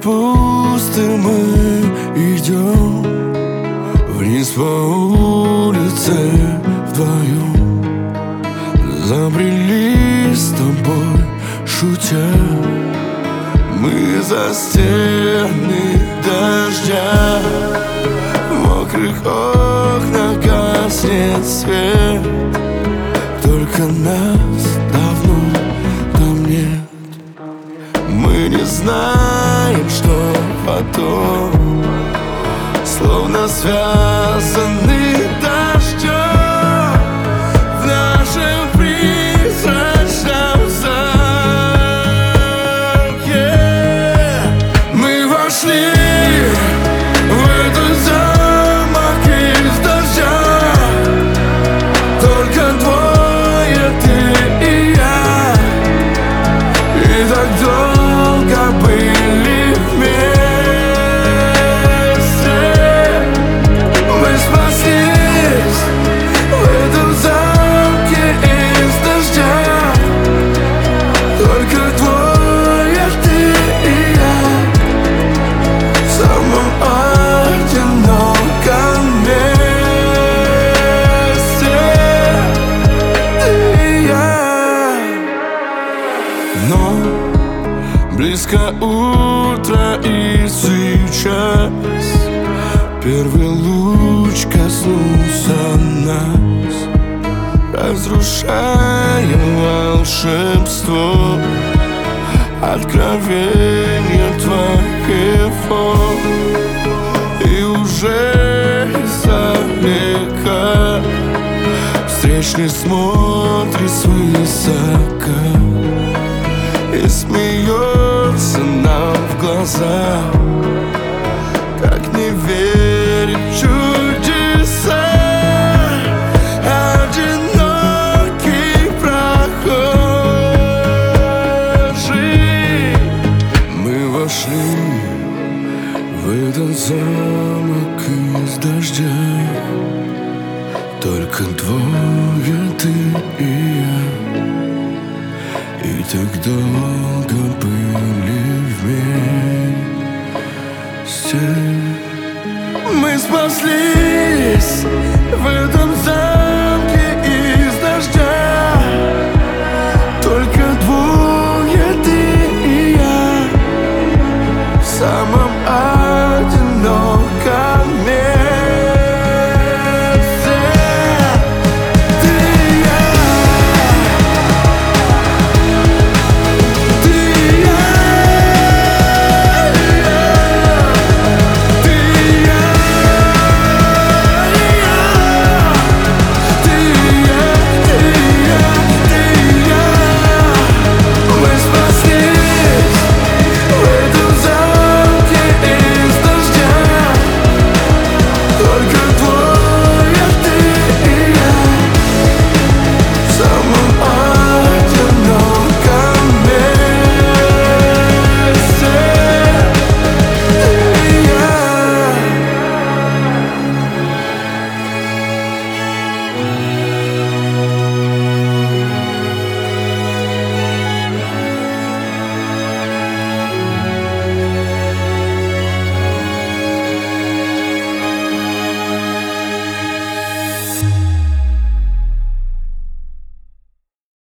пусто мы идем вниз по улице вдвоем. Забрели с тобой, шутя, мы за стены дождя. В мокрых окнах гаснет свет, только нас давно там нет. Мы не знаем, что потом, словно связаны дождем в нашем призрачном замке. Мы вошли в этот замок из дождя, только двое, ты и я, и так долго были вместе. Мы спаслись в этом замке из дождя, только двое, ты и я, в самом одиноком месте, ты и я. Но близко утро, и сейчас первый луч коснулся нас, разрушая волшебство откровения твоего. И уже издалека встречный смотрит свысока и смеется нам в глаза. Как не верить в чудеса, одинокий прохожий. Мы вошли в этот замок из дождя, только двое, ты и я, и так долго были вместе. Мы спаслись в этом